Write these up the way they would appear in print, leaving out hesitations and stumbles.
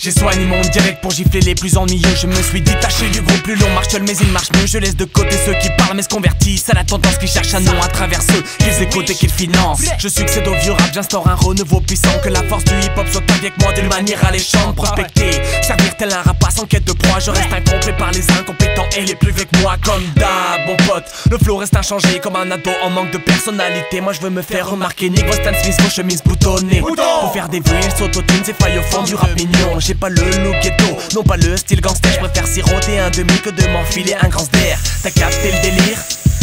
J'ai soigné mon direct pour gifler les plus ennuyeux. Je me suis détaché du groupe plus long, marche seul mais il marche mieux. Je laisse de côté ceux qui parlent mais se convertissent à la tendance qui cherche un nom à travers ceux qu'ils écoutent et qu'ils financent. Je succède au vieux rap, j'instaure un renouveau puissant. Que la force du hip-hop soit avec moi d'une manière alléchante. Prospecter, servir tel un rapace en quête de proie. Je reste incomplet par les incompétents et les plus vieux que moi. Comme d'hab, mon pote, le flow reste inchangé comme un ado en manque de personnalité. Moi je veux me faire remarquer, Nick Stan Smith, vos chemises boutonnées. Pour faire des vues, il s'autotune, c'est failles au fond du rap mignon. J'ai pas le look ghetto, non pas le style gangster. Je préfère siroter un demi que de m'enfiler un grand d'air. T'as capté le délire?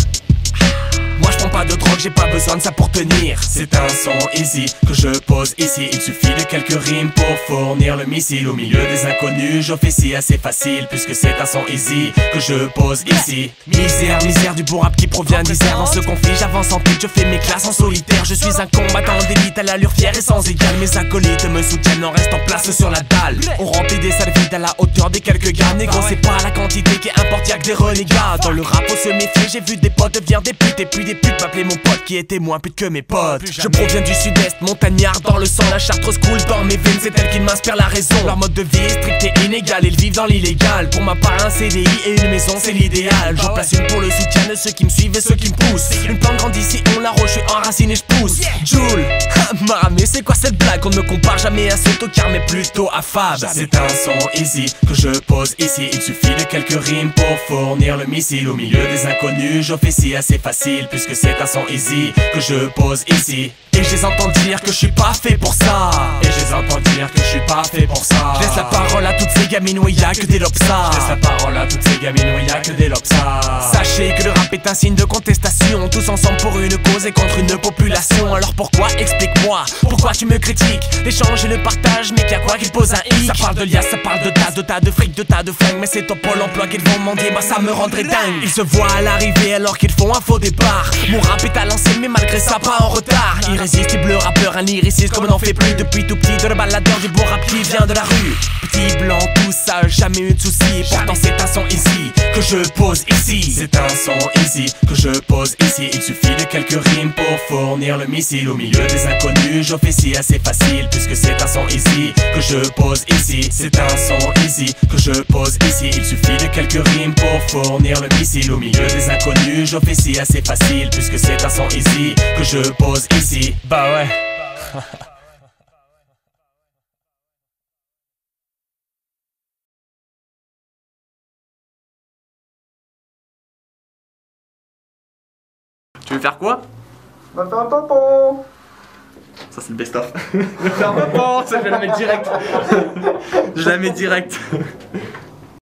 Moi je prends pas de drogue, j'ai pas besoin de ça pour tenir. C'est un son easy que je pose ici. Il suffit de quelques rimes pour fournir le missile. Au milieu des inconnus, j'officie assez facile. Puisque c'est un son easy que je pose ici. Misère, misère du beau rap qui provient d'Isère. Dans ce conflit j'avance en tête, je fais mes classes en solitaire. Je suis un combattant d'élite à l'allure fière et sans égal. Mes acolytes me soutiennent en restant place sur la dalle. On remplit des salles vides à la hauteur des quelques gars. Négro c'est pas la quantité qui importe, y'a que des renégats. Dans le rap faut se méfier, j'ai vu des potes devenir des putes. Et puis des putes m'appeler mon pote qui était moins pute que mes potes. Je proviens du sud-est, montagnard dans le sang. La Chartreuse coule dans mes veines, c'est elle qui m'inspire la raison. Leur mode de vie est strict et inégal, ils vivent dans l'illégal. Pour ma part un CDI et une maison c'est l'idéal. Je place une pour le soutien de ceux qui me suivent et ceux qui me poussent. Une plante grandit ici, on la roche, je suis enraciné, je pousse. Joule, mais c'est quoi cette blague? On ne me compare jamais à ce tocard mais plutôt à Fab. C'est un son easy que je pose ici. Il suffit de quelques rimes pour fournir le missile. Au milieu des inconnus, j'officie assez facile. Puisque c'est un son easy que je pose ici. Et je les entends dire que je suis pas fait pour ça. Et je les entends dire que je suis pas fait pour ça. Je laisse la parole à toutes ces gamines où y'a que des lopsas. Je laisse la parole à toutes ces gamines où y'a que des lopsas. Sachez que le rap est un signe de contestation. Tous ensemble pour une cause et contre une population. Alors pourquoi, explique-moi, pourquoi tu me critiques? L'échange et le partage, mais qu'à quoi qu'il pose un hic? Ça parle de lias, ça parle de tas de fric, de tas de flingues. Mais c'est ton pôle emploi qu'ils vont mendier, moi ça me rendrait dingue. Ils se voient à l'arrivée alors qu'ils font un faux départ. Mon rap est à l'ancienne mais malgré ça pas en retard. Irrésistible rappeur, un lyriciste comme on n'en fait plus depuis tout petit. De le baladeur du beau rap qui vient de la rue. Petit blanc, tout ça, jamais eu de soucis. Pourtant c'est un son easy que je pose ici. C'est un son easy que je pose ici. Il suffit de quelques rimes pour fournir le missile. Au milieu des inconnus, j'officie assez facile. Puisque c'est un son easy que je pose ici. C'est un son easy que je pose ici. Il suffit de quelques rimes pour fournir le missile. Au milieu des inconnus, j'officie assez facile. Puisque c'est un son easy que je pose ici. Bah ouais. Tu veux faire quoi? On va faire un pompon. Ça c'est le best-of. Je vais faire un pompon, ça je vais la mettre direct. Je la mets direct.